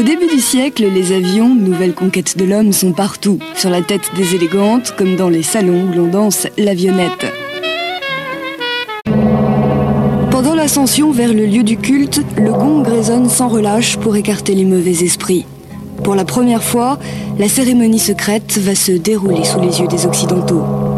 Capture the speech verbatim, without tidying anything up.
Au début du siècle, les avions, nouvelle conquête de l'homme, sont partout, sur la tête des élégantes, comme dans les salons où l'on danse l'avionnette. Pendant l'ascension vers le lieu du culte, le gong résonne sans relâche pour écarter les mauvais esprits. Pour la première fois, la cérémonie secrète va se dérouler sous les yeux des Occidentaux.